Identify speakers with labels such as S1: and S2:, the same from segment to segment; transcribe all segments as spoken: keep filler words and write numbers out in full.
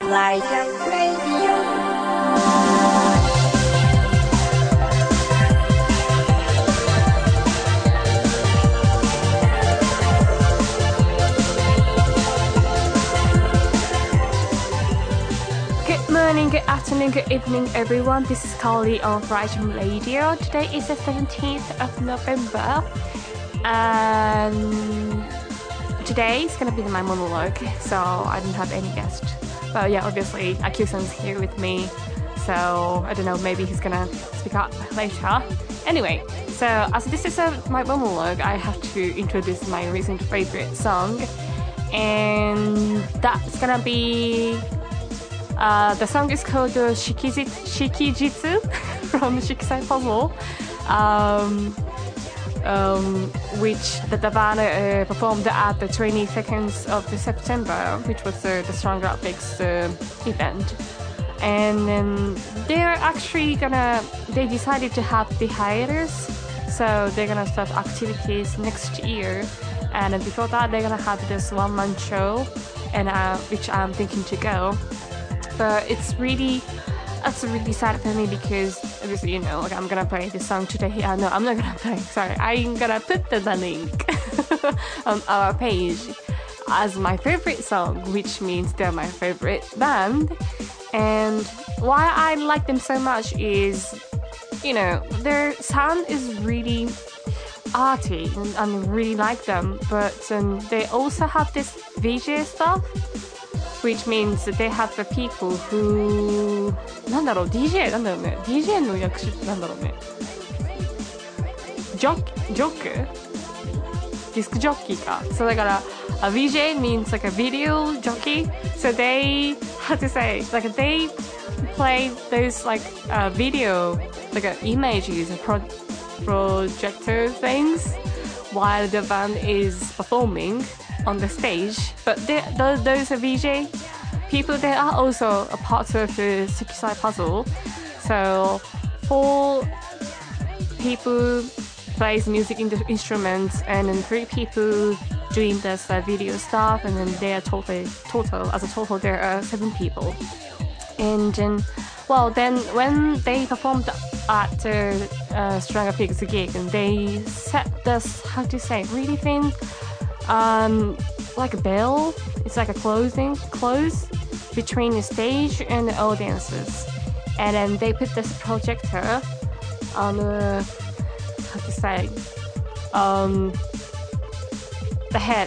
S1: Light Up Radio.
S2: Good morning, good afternoon, good evening, everyone. This is Carly on Brighton Radio. Today is the seventeenth of November, and today is gonna be my monologue. So I don't have any guest, but yeah, obviously Akio-san's here with me. So I don't know, maybe he's gonna speak up later. Anyway, so as this is a, my monologue, I have to introduce my recent favorite song, and that's gonna be. Uh, the song is called uh, Shikijitsu, Shikijitsu from Shikisai Puzzle, um, um, which the, the band uh, performed at the twenty-second of September, which was uh, the Strong Graphics uh, event. And um, they're actually gonna, they decided to have the hiatus, so they're gonna start activities next year. And before that, they're gonna have this one-man show, and uh, which I'm thinking to go. But it's really, that's really sad for me because obviously, you know, like I'm gonna play this song today. Uh, no, I'm not gonna play. Sorry, I'm gonna put the, the link on our page as my favorite song, which means they're my favorite band. And why I like them so much is, you know, their sound is really arty, and I really like them. But um, they also have this V J stuff, which means that they have the people who なんだろう ディージェー なんだろうね ディージェー の訳詞なんだろうねジョッジョックディスクジョッキーか so だから a V J means like a video jockey, so they how to say like they play those like uh, video like uh, images and pro- projector things while the band is performing on the stage. But they, those are V J people, they are also a part of the Shikisai Puzzle. So four people plays music in the instruments, and then three people doing this uh, video stuff, and then they are total, total as a total there are seven people. And then, well, then when they performed at the uh, Stronger Pigs gig, and they set this, how to say, really thin, um, like a bell. It's like a closing close between the stage and the audiences, and then they put this projector on the, how to say, um, the head.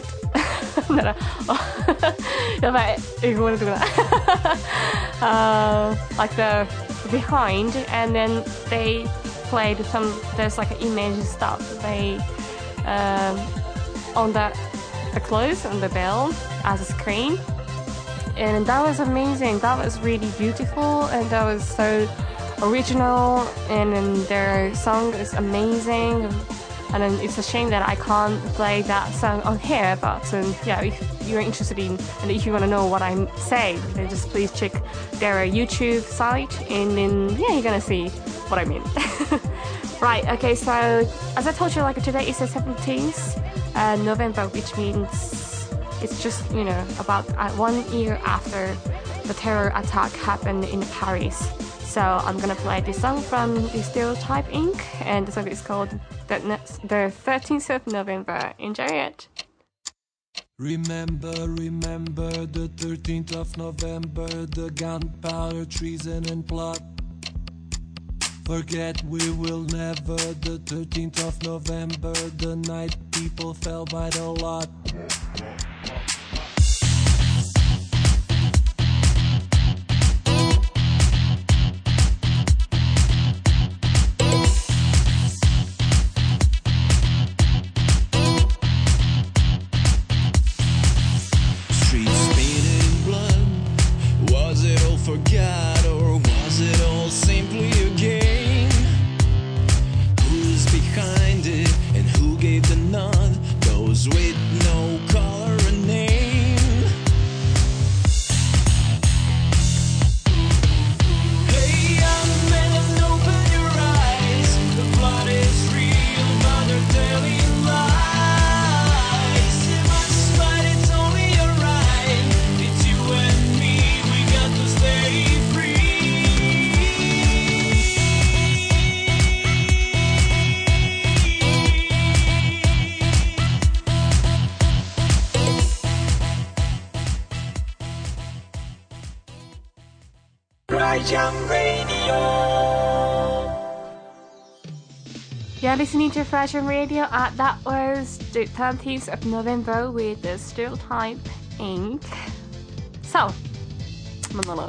S2: やばい、英語出てこない。uh, like the behind, and then they played some, there's like image stuff they um, on the the clothes on the bell as a screen, and that was amazing. That was really beautiful, and that was so original, and then their song is amazing. And then it's a shame that I can't play that song on here, but um, yeah, if you're interested in, and if you want to know what I'm saying, then just please check their YouTube site, and then yeah, you're gonna see what I mean. Right, okay, so as I told you, like today is the seventeenth uh, November, which means it's just, you know, about uh, one year after the terror attack happened in Paris. So I'm gonna play this song from the Stereotype Incorporated, and the song is called the, the thirteenth of November. Enjoy it.
S3: Remember, remember the thirteenth of November, the gunpowder, treason and plot. Forget we will never, the thirteenth of November, the night people fell by the lot.
S4: Forgot, or was it all simply a game? Who's behind it and who gave the nod? Those with no color Fly Jam Radio.
S2: You're listening to Fly Jam Radio. Uh, that was the thirteenth of November with the Stereotype Incorporated. So, monologue.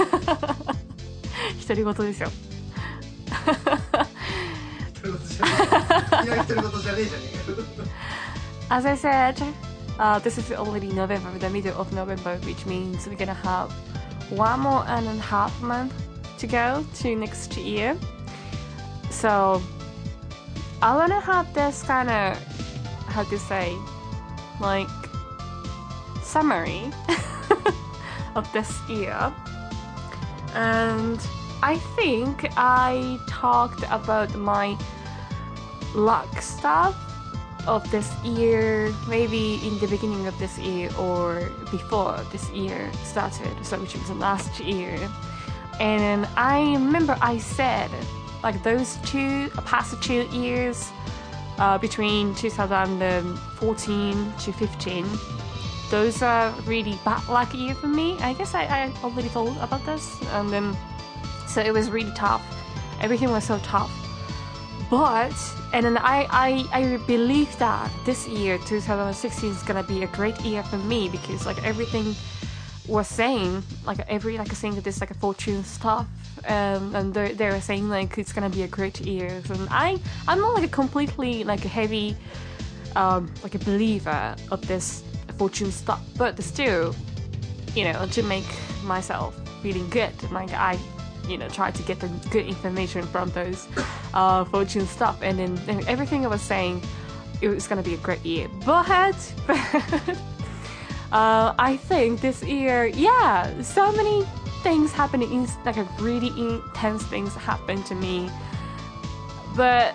S2: 独り言ですよ。As I said, uh, this is already November, the middle of November, which means we're gonna have one more and a half month to go to next year. So I wanna have this kind of, how to say, like summary of this year. And I think I talked about my luck stuff of this year, maybe in the beginning of this year or before this year started, so which was last year. And I remember I said, like those two past two years, uh, between two thousand fourteen to fifteen, those are really bad luck year for me. I guess I, I already told about this, and then so it was really tough. Everything was so tough. But, and then I, I, I believe that this year, two thousand sixteen, is gonna be a great year for me, because like everything was saying, like every, like saying that this like a fortune stuff, um, and they they were saying like it's gonna be a great year. And I, I'm not like a completely like a heavy, um, like a believer of this fortune stuff, but still, you know, to make myself feeling good, like I, you know, try to get the good information from those uh, fortune stuff, and then and everything I was saying, it was gonna be a great year. But, but uh, I think this year, yeah, so many things happening, in, like a really intense things happened to me. But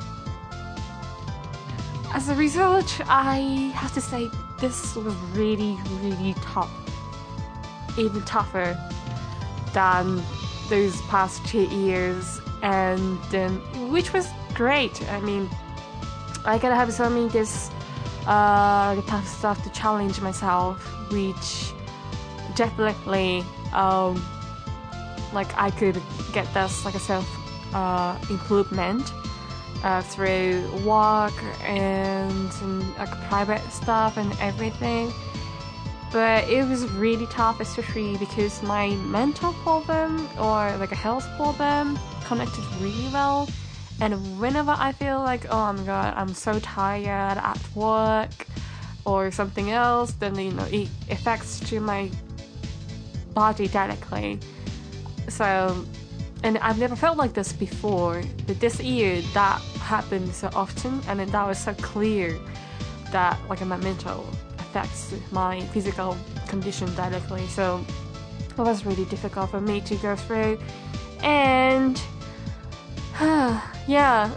S2: as a result, I have to say this was really, really tough, even tougher than those past two years, and um, which was great. I mean, I gotta have so many this uh, tough stuff to challenge myself, which definitely um, like I could get this like a self uh, improvement uh, through work and, and like private stuff and everything. But it was really tough, especially because my mental problem or like a health problem connected really well. And whenever I feel like, oh my god, I'm so tired at work or something else, then you know it affects to my body directly. So, and I've never felt like this before, but this year that happened so often, and then that was so clear that like my mental affects my physical condition directly. So it was really difficult for me to go through, and yeah.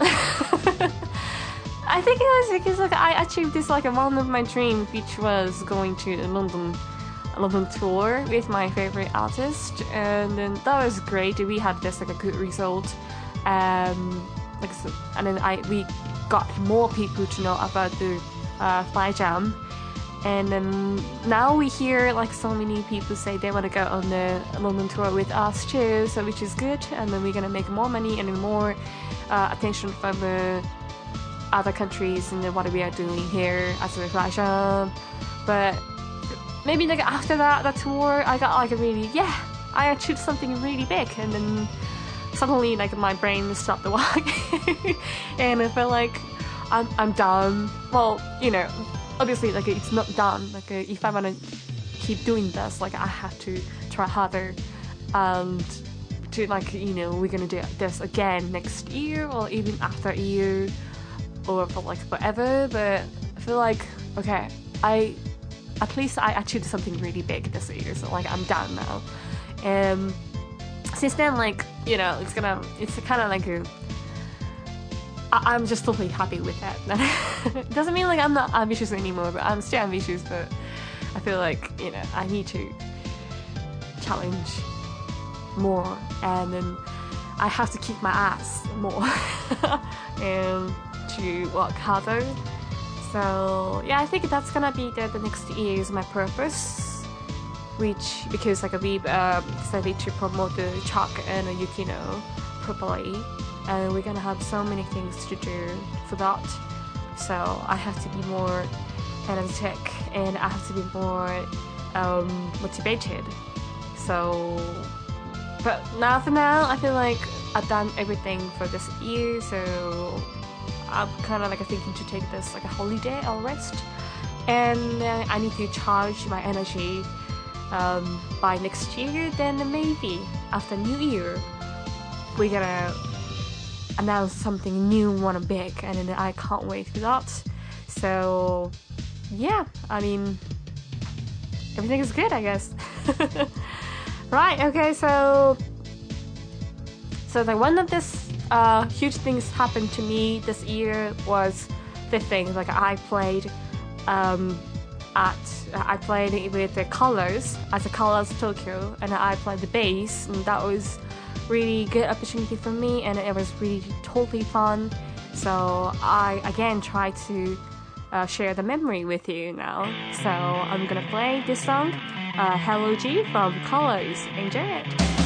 S2: I think it was because like I achieved this like one of my dreams, which was going to a London London tour with my favorite artist, and then that was great. We had this like a good result, um, like so, and then I we got more people to know about the uh, Fly Jam. And then now we hear like so many people say they want to go on the London tour with us too, so which is good. And then we're gonna make more money and more uh, attention from uh, other countries and what we are doing here as a Fly Jam. But maybe like after that that tour, I got like a really yeah, I achieved something really big, and then suddenly like my brain stopped working, and I felt like I'm I'm done. Well, you know. Obviously, like it's not done. Like uh, if I wanna keep doing this, like I have to try harder, and to like you know we're gonna do this again next year or even after a year, or for like forever. But I feel like okay, I at least I achieved something really big this year, so like I'm done now. And since then, like you know, it's gonna it's kind of like a. I'm just totally happy with that. It doesn't mean like I'm not ambitious anymore, but I'm still ambitious, but I feel like, you know, I need to challenge more, and then I have to kick my ass more and to work harder. So yeah, I think that's gonna be the, the next year is my purpose. which because like we uh, decided to promote the Chuck and Yukino properly, and we're gonna have so many things to do for that. So I have to be more energetic and I have to be more um, motivated. So, but now for now, I feel like I've done everything for this year. So I'm kind of like thinking to take this like a holiday or rest, and uh, I need to charge my energy um, by next year. Then maybe after New Year, we're gonna announce something new, one big, and then I can't wait for that. So yeah, I mean, everything is good, I guess. Right, okay, so so like one of this uh, huge things happened to me this year was the thing like I played um, at I played with the Colors at the Colors Tokyo, and I played the bass, and that was really good opportunity for me, and it was really totally fun. So I again try to uh, share the memory with you now. So I'm gonna play this song, uh, Hello G from Colors. Enjoy it.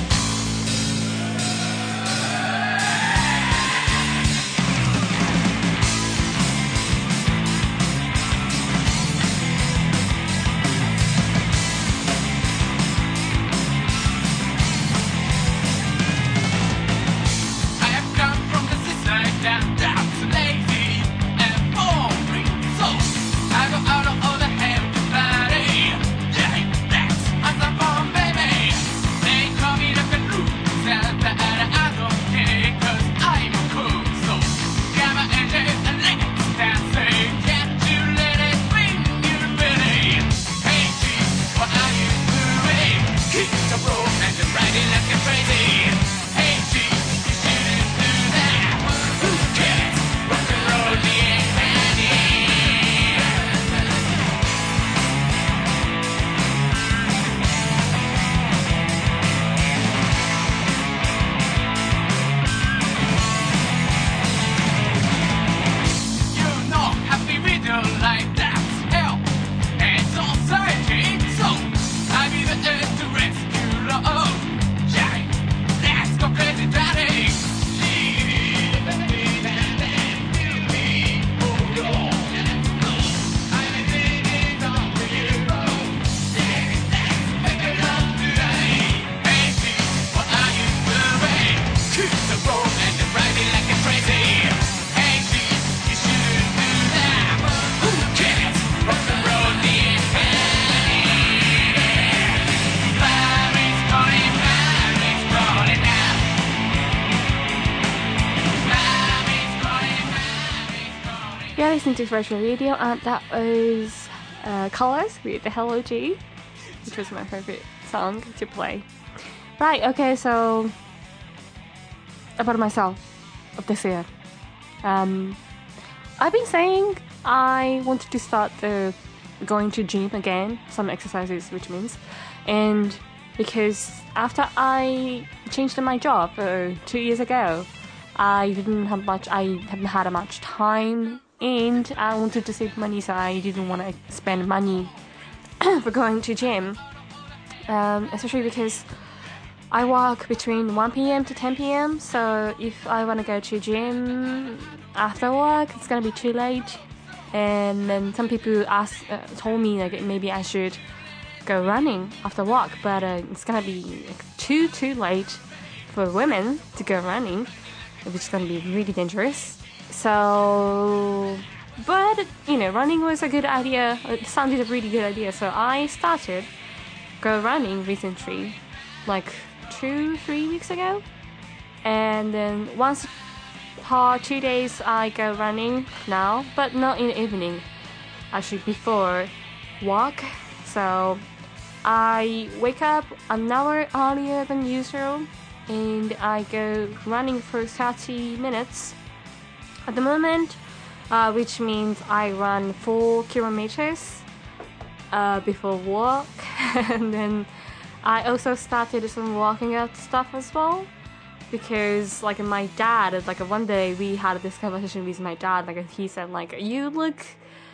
S2: You're listening to Virtual Radio, and that was uh, Colors with the Hello G, which was my favorite song to play. Right, okay, so about myself of this year. Um, I've been saying I wanted to start the going to gym again, some exercises, which means, and because after I changed my job uh, two years ago, I didn't have much. I haven't had much time. And I wanted to save money, so I didn't want to spend money for going to gym. Um, especially because I work between one p.m. to ten p.m. So if I want to go to gym after work, it's gonna be too late. And then some people asked, uh, told me like maybe I should go running after work, but uh, it's gonna be like, too too late for women to go running, which is gonna be really dangerous. So, but, you know, running was a good idea. It sounded a really good idea. So I started go running recently, like two, three weeks ago. And then once per two days I go running now, but not in the evening. Actually before work. So I wake up an hour earlier than usual and I go running for thirty minutes. At the moment, uh, which means I run four kilometers uh, before work, and then I also started some walking out stuff as well, because like my dad, like one day we had this conversation with my dad, like he said like you look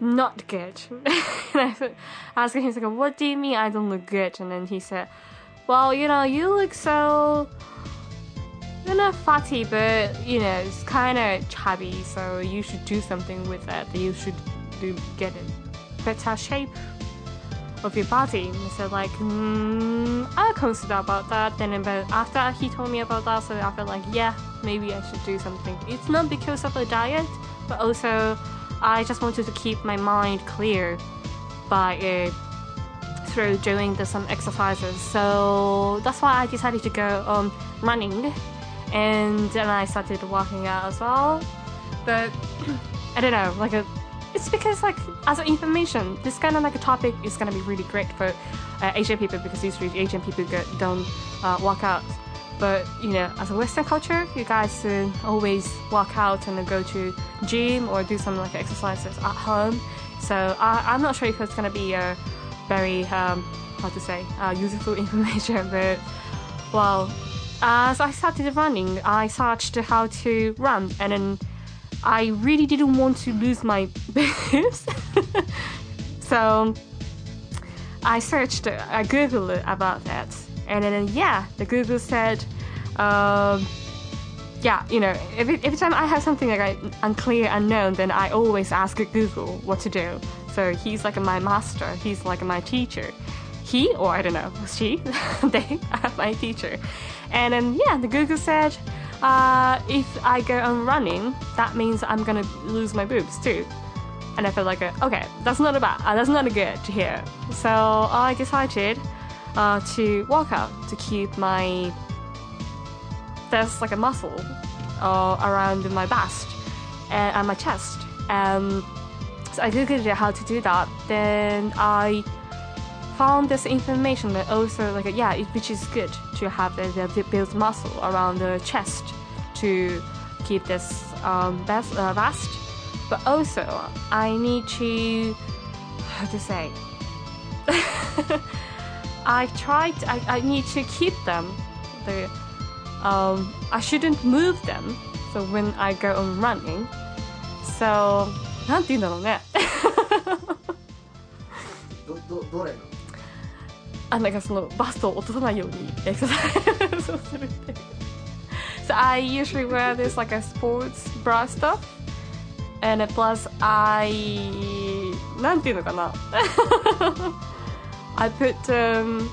S2: not good. And I asked him, he's like, what do you mean I don't look good? And then he said, well, you know, you look so, you're not fatty, but, you know, it's kind of chubby, so you should do something with that. You should do get a better shape of your body. And I said, like, mm, I'll consider about that. Then but after he told me about that, so I felt like, yeah, maybe I should do something. It's not because of the diet, but also I just wanted to keep my mind clear by uh, through doing the, some exercises. So that's why I decided to go um, running, and then I started walking out as well. But I don't know, like a, it's because like as an information, this kind of like a topic is gonna be really great for uh, Asian people, because usually Asian people go, don't uh, walk out. But you know, as a Western culture, you guys uh, always walk out and go to gym or do some like exercises at home. So I, I'm not sure if it's gonna be a very um, how to say uh, useful information. But well, as I started running, I searched how to run, and then I really didn't want to lose my boobs. So I searched, I googled about that. And then, yeah, the Google said, um, yeah, you know, every, every time I have something like I, unclear, unknown, then I always ask Google what to do. So he's like my master, he's like my teacher. He, or I don't know, she, they are my teacher. And then, yeah, the Google said, uh, if I go on running, that means I'm gonna lose my boobs too. And I felt like, uh, okay, that's not a bad, uh, that's not a good to hear. So I decided Uh, to work out to keep my there's like a muscle uh, around my bust and, and my chest. Um, so I googled how to do that. Then I found this information that also like yeah, it, which is good to have the, the build muscle around the chest to keep this um, best, uh, vast. But also I need to how to say. I tried. I, I need to keep them. The um, I shouldn't move them. So when I go on running, so なんて言うんだろうね。
S5: どどどれの？
S2: あ、なんかそのバストを落とさないようにエクササイズをするって。So I usually wear this like a sports bra stuff, and plus I なんて言うのかな。I put um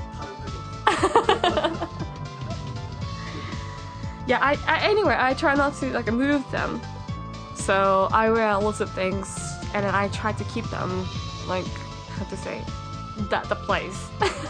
S2: yeah I, I anyway I try not to like move them, so I wear lots of things and then I try to keep them like how to say that the place.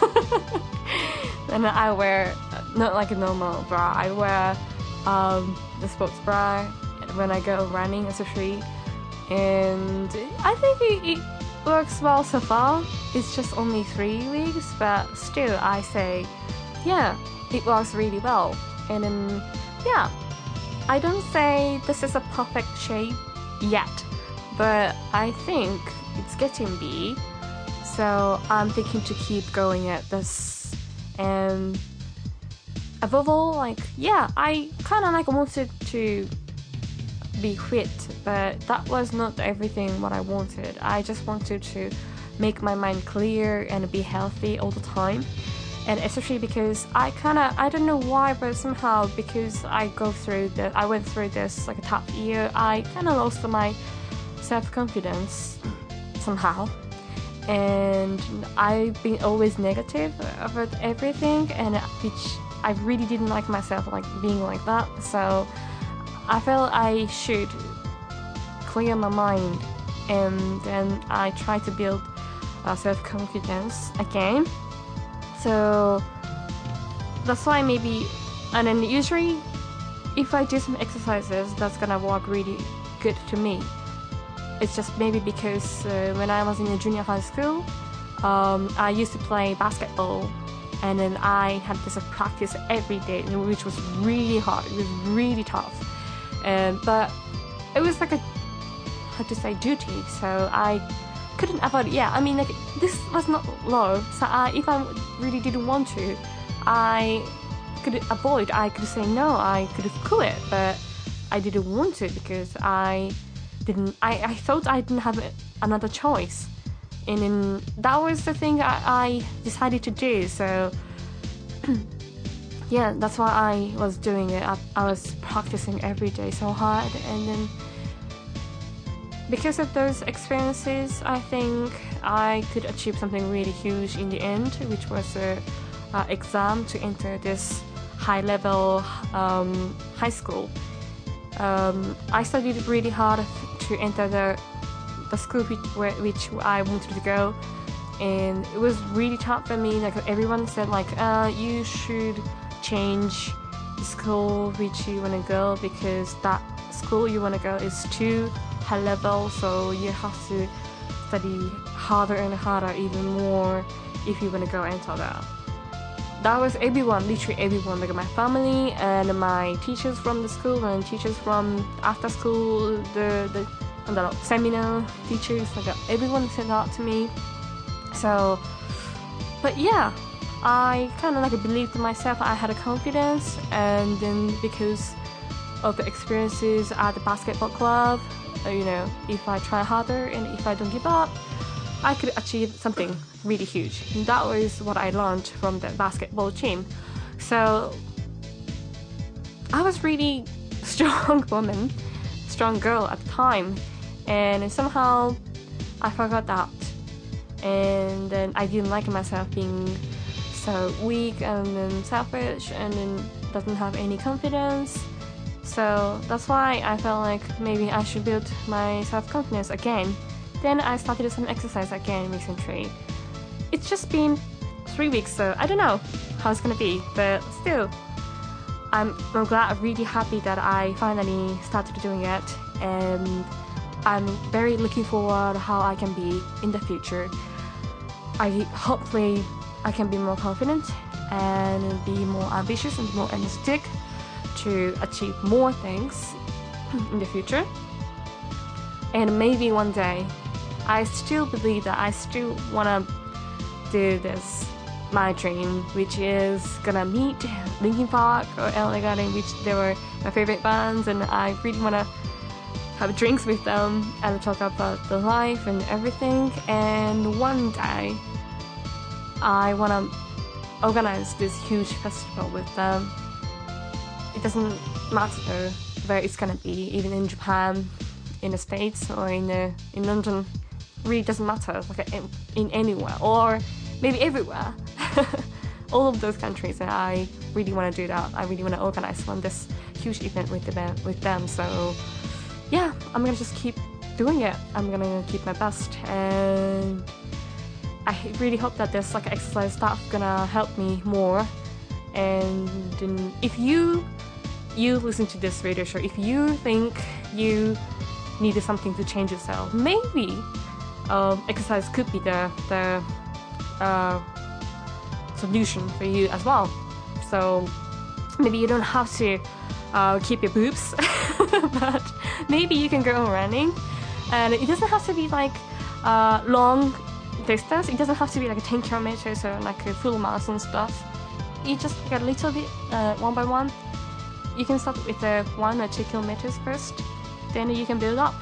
S2: And I wear not like a normal bra, I wear um the sports bra when I go running especially, and I think it, it works well so far. It's just only three weeks, but still I say, yeah, it works really well. And then, yeah, I don't say this is a perfect shape yet, but I think it's getting be. So I'm thinking to keep going at this. And above all, like, yeah, I kind of like wanted to be fit, but that was not everything what I wanted. I just wanted to make my mind clear and be healthy all the time, and especially because I kind of I don't know why, but somehow because I go through the I went through this like a tough year, I kind of lost my self-confidence somehow, and I've been always negative about everything, and which I really didn't like myself like being like that. So I felt I should clear my mind, and then I try to build uh, self-confidence again. So that's why maybe, and then usually if I do some exercises, that's gonna work really good to me. It's just maybe because uh, when I was in a junior high school, um, I used to play basketball, and then I had this practice every day, which was really hard. It was really tough. Um, but it was like a how to say duty, so I couldn't avoid it. Yeah, I mean like this was not low, so I, if I really didn't want to, I could avoid. I could say no, I could quit, but I didn't want to because I didn't. I, I thought I didn't have another choice. And then that was the thing I, I decided to do. So yeah, that's why I was doing it. I, I was practicing every day so hard, and then because of those experiences, I think I could achieve something really huge in the end, which was a, a exam to enter this high-level um, high school. Um, I studied really hard to enter the the school which, where, which I wanted to go, and it was really tough for me. Like everyone said, like uh, you should change the school which you want to go because that school you want to go is too high level, so you have to study harder and harder, even more, if you want to go enter that. That was everyone, literally everyone, like my family and my teachers from the school and teachers from after school, the the I don't know, seminar teachers, like everyone said that to me. So, but yeah, I kind of like believed in myself. I had a confidence, and then because of the experiences at the basketball club, you know, if I try harder and if I don't give up, I could achieve something really huge. And that was what I learned from the basketball team. So I was really strong woman, strong girl at the time, and somehow I forgot that. And then I didn't like myself being so weak and then selfish and then doesn't have any confidence. So that's why I felt like maybe I should build my self-confidence again. Then I started some exercise again recently. It's just been three weeks, so I don't know how it's gonna be, but still, I'm, I'm glad, I'm really happy that I finally started doing it, and I'm very looking forward how I can be in the future. I hopefully I can be more confident and be more ambitious and more energetic to achieve more things in the future. And maybe one day, I still believe that I still wanna do this, my dream, which is gonna meet Linkin Park or L A Garden, which they were my favorite bands, and I really wanna have drinks with them and talk about the life and everything. And one day, I wanna organize this huge festival with them. It doesn't matter where it's gonna be, even in Japan, in the States, or in the, in London. Really doesn't matter, like in, in anywhere, or maybe everywhere. All of those countries, and I really want to do that. I really want to organize one this huge event with them. With them. So yeah, I'm gonna just keep doing it. I'm gonna keep my best, and I really hope that this like exercise stuff gonna help me more. And then if you you listen to this radio show, if you think you needed something to change yourself, maybe um, exercise could be the the uh, solution for you as well. So maybe you don't have to uh, keep your boobs, but maybe you can go on running, and it doesn't have to be like uh, long distance. It doesn't have to be like ten kilometers or like a full marathon stuff. You just get a little bit uh, one by one. You can start with uh, one or two kilometers first, then you can build up.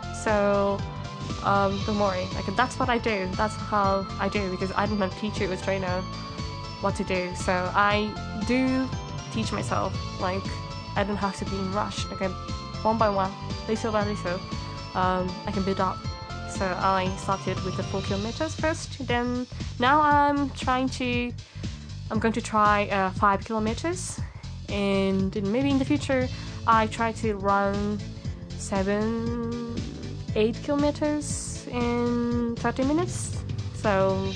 S2: So um, don't worry, like that's what I do. That's how I do, because I don't have a teacher or trainer what to do. So I do teach myself. Like I don't have to be in rush. Like I, one by one, little by little, um, I can build up. So I started with the four kilometers first. Then now I'm trying to. I'm going to try uh, five kilometers, and maybe in the future I try to run seven, eight kilometers in thirty minutes. So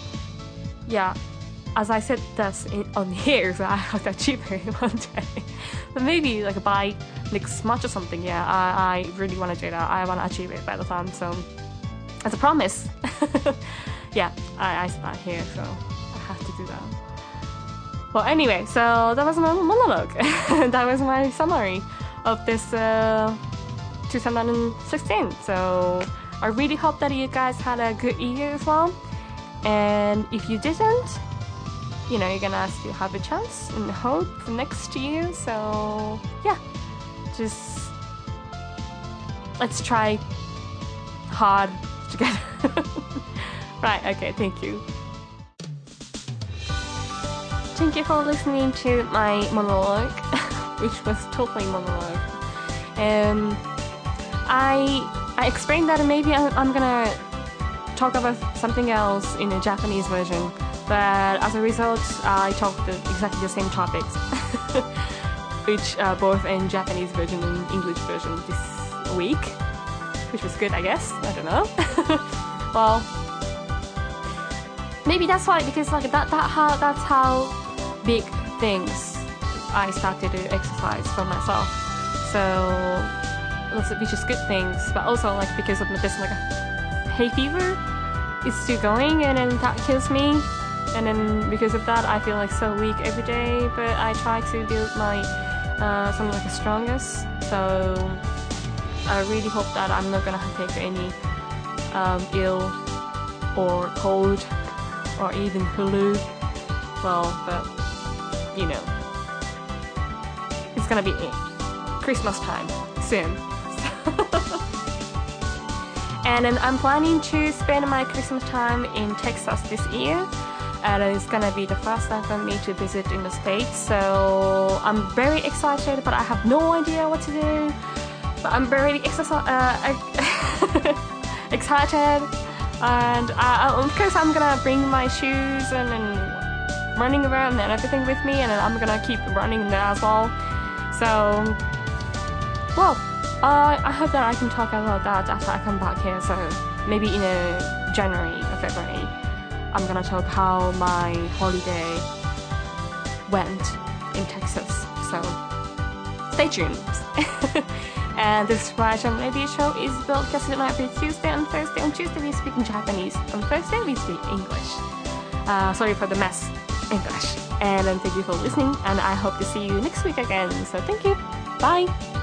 S2: yeah, as I said this in, on here, so I have to achieve it one day. But maybe like by next month or something. Yeah, I, I really want to do that. I want to achieve it by the time. So as a promise, yeah, I, I start here, so I have to do that. Well, anyway, so that was my monologue. That was my summary of this uh, two thousand sixteen. So I really hope that you guys had a good year as well. And if you didn't, you know, you're gonna still have a chance and hope for next year. So yeah, just let's try hard together. Right, okay, thank you. Thank you for listening to my monologue, which was totally monologue. Um, I I explained that maybe I'm, I'm gonna talk about something else in a Japanese version, but as a result, I talked the, exactly the same topics, which are both in Japanese version and English version this week, which was good, I guess. I don't know. Well, maybe that's why, because like that that how that's how big things I started to exercise for myself. So, which is good things, but also like because of this like a hay fever is still going, and then that kills me, and then because of that I feel like so weak every day. But I try to build my uh, some like a strongest. So I really hope that I'm not gonna take any um, ill or cold or even flu. Well, but you know, it's gonna be Christmas time soon. And then I'm planning to spend my Christmas time in Texas this year, and it's gonna be the first time for me to visit in the States. So I'm very excited, but I have no idea what to do. But I'm very exci- uh, excited, and uh, of course I'm gonna bring my shoes and, and running around and everything with me, and then I'm gonna keep running there as well. So, well, uh, I hope that I can talk about that after I come back here. So maybe in a January or February, I'm gonna talk how my holiday went in Texas. So stay tuned. And this Rajan Radio Show is broadcasted every Tuesday and Thursday. On Tuesday we speak in Japanese. On Thursday we speak English. Uh, sorry for the mess. English. And then thank you for listening, and I hope to see you next week again. So thank you. Bye.